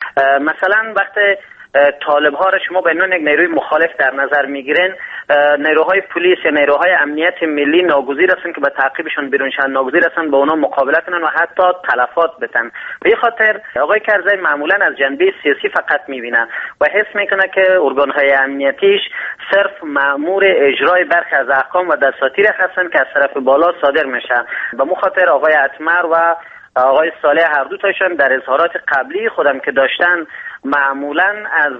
مثلا وقتی طالب ها را شما به عنوان یک نیروی مخالف در نظر میگیرین، نیروهای پلیس یا نیروهای امنیت ملی ناگزیر هستند که به تعقیبشون بیرون شن، ناگزیر هستند با اونا مقابله کنن و حتی تلفات بدن. به خاطر آقای کرزی معمولا از جنبه سیاسی فقط میبینه و حس میکنه که ارگانهای امنیتیش صرف مأمور اجرای برخی از احکام و دساتیر هستند که از طرف بالا صادر میشه. به مخاطر آقای اتمر و آقای صالح هر دو تاشون در اظهارات قبلی خودم که داشتن معمولا از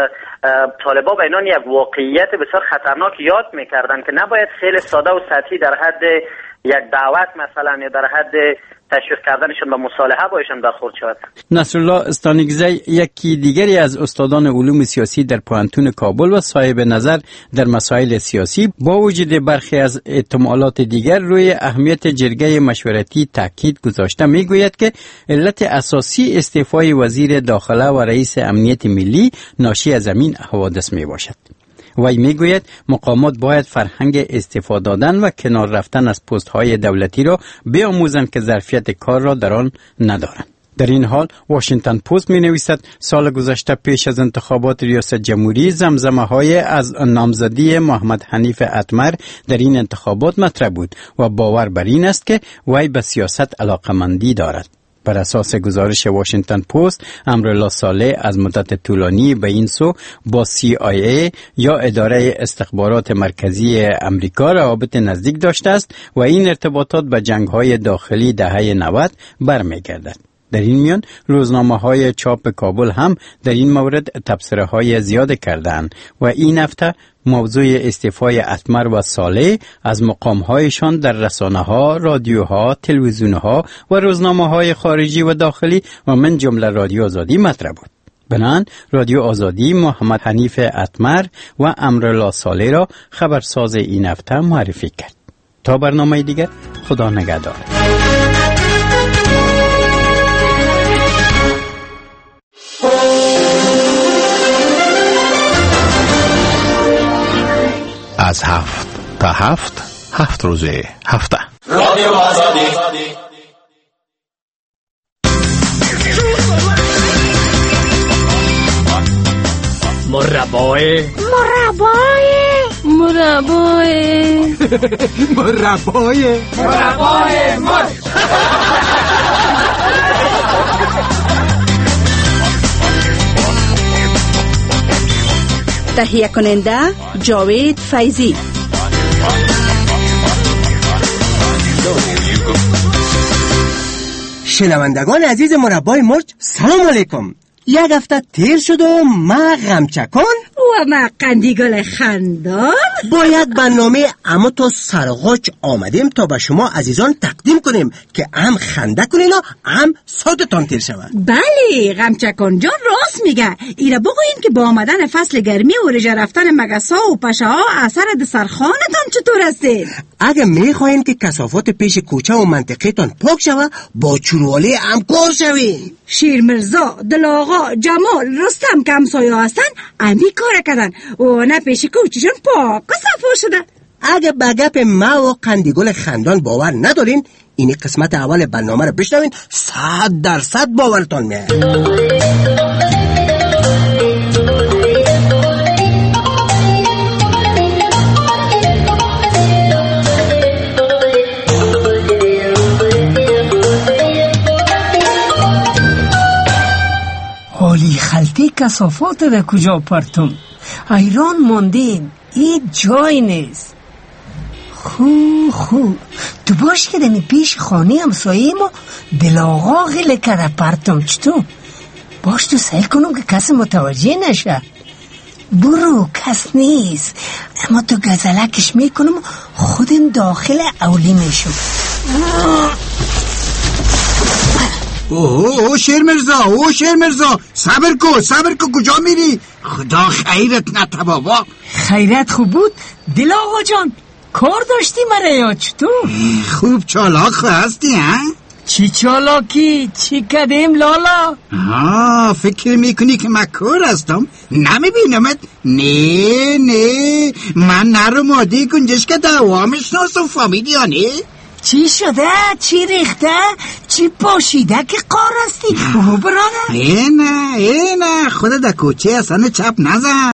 طالبا به عنوان یک واقعیت بسیار خطرناک یاد میکردن که نباید خیلی ساده و سطحی در حد یک دعوت مثلا یا در حد تشویق کردنشون به مصالحه بایشون برخورد شد. نصرالله استانگزی یکی دیگری از استادان علوم سیاسی در پوهنتون کابل و صاحب نظر در مسائل سیاسی با وجود برخی از احتمالات دیگر روی اهمیت جرگه مشورتی تاکید گذاشته میگوید که علت اساسی استعفای وزیر داخله و رئیس امنیت ملی ناشی از همین حوادث می باشد. وی میگوید مقامات باید فرهنگ استفاده دادن و کنار رفتن از پست های دولتی را بیاموزند که ظرفیت کار را در آن ندارند. در این حال واشنگتن پست می نویسد سال گذشته پیش از انتخابات ریاست جمهوری زمزمه های از نامزدی محمد حنیف اتمر در این انتخابات مطرح بود و باور بر این است که وی به سیاست علاقمندی دارد. بر اساس گزارش واشنگتن پست، امرالله صالح از مدت طولانی به این سو با CIA یا اداره استخبارات مرکزی امریکا روابط نزدیک داشته است و این ارتباطات به جنگ‌های داخلی دهه 90 برمیگردد. در این میان روزنامه‌های چاپ کابل هم در این مورد تبصره‌های زیاد کردند و این هفته موضوع استعفای اتمر و صالح از مقام‌هایشان در رسانه‌ها، رادیوها، تلویزیون‌ها و روزنامه‌های خارجی و داخلی و من جمله رادیو آزادی مطرح بود. بنان رادیو آزادی محمد حنیف اتمر و امرالله صالح را خبرساز این هفته معرفی کرد. تا برنامه دیگر، خدا نگهدار. از 7 تا 7 روز هفته رادیو آزادی. مربای تهیه کننده جاوید فیضی. شنوندگان عزیز مربای مرچ، سلام علیکم. یک هفته تیر شد و ما غمچکان و ما قندیگل خندان با یک برنامه اما تا سرغاچ آمدیم تا به شما عزیزان تقدیم کنیم که هم خنده کنین و هم صدتان تیر شود. بله غمچکان جان راست میگه. ایره بگوین که با آمدن فصل گرمی و رژه رفتن مگسا و پشه ها اثر دسرخانتان چطور هسته؟ اگه میخواین که کثافات پیش کوچه و منطقهتان پاک شود با چوروالی همکار شوین. شیر مرزا، دل آقا، جمال، رستم که همسایه هستن امی کار کردن و نه پیش کوچشون پاک و صفا شده. اگه به گپ ما و قندیگل خندان باور ندارین، این قسمت اول برنامه رو بشنوین، 100% باورتان میاد. حالی خلطی کثافات در کجا پرتم؟ ایران ماندیم، این جای نیست. خو تو باش که دمی پیش خانه همسایه ما دل آقا غیله کرده پرتم. چطور؟ باش تو سعی کنم که کس متوجه نشه. برو کس نیست، اما تو گزلکش میکنم خودم داخل اولی میشم. اوه شیر مرزا صبر کو کجا میری؟ خدا خیرت نده بابا. خیرت خوب بود دل آقا جان، کار داشتی مرا یا چطور؟ خوب چالاک هستی ها؟ چی چالاکی؟ چی کدیم لالا؟ فکر میکنی که من کار هستم؟ نمیبینمت؟ نه من نرو مادی گنجش که دوا میشناسم فامیلیانه. چی شده؟ چی ریخته؟ چی پاشیده که قار هستی؟ برادر اینه خودت در کوچه اصلا چپ نزن.